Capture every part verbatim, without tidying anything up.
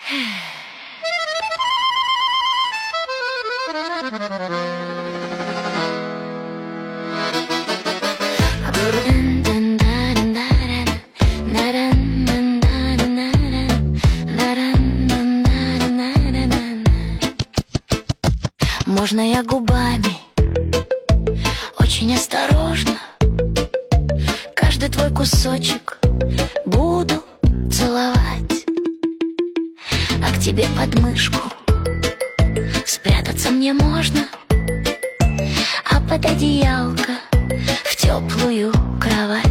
Можно я губами, очень осторожно, каждый твой кусочек буду целовать, а к тебе под мышку спрятаться мне можно, а под одеялко в теплую кровать.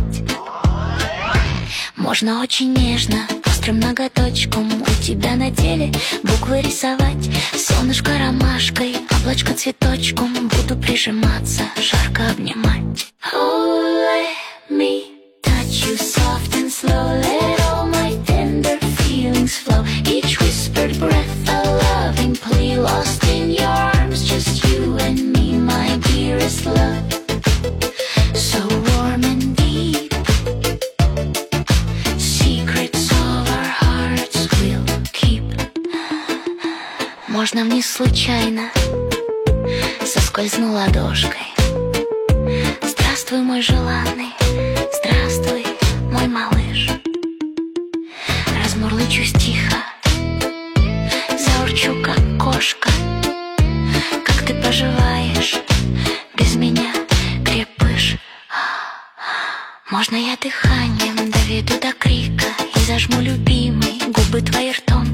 Можно очень нежно, острым ноготочком у тебя на теле буквы рисовать. Солнышко ромашкой, облачко цветочком, буду прижиматься, жарко обнимать. Oh, let me touch you soft and slow, let all my tender feelings flow. Each whispered breath a loving plea, lost in your arms, just you and me, my dearest love. So warm and deep, secrets of our hearts we'll keep. Можно вниз случайно, соскользну ладошкой. Здравствуй, мой желанный, здравствуй, мой малыш. Размурлычусь тихо, заурчу, как кошка. Как ты поживаешь, без меня крепыш? Можно я дыханием доведу до крика и зажму, любимый, губы твои ртом.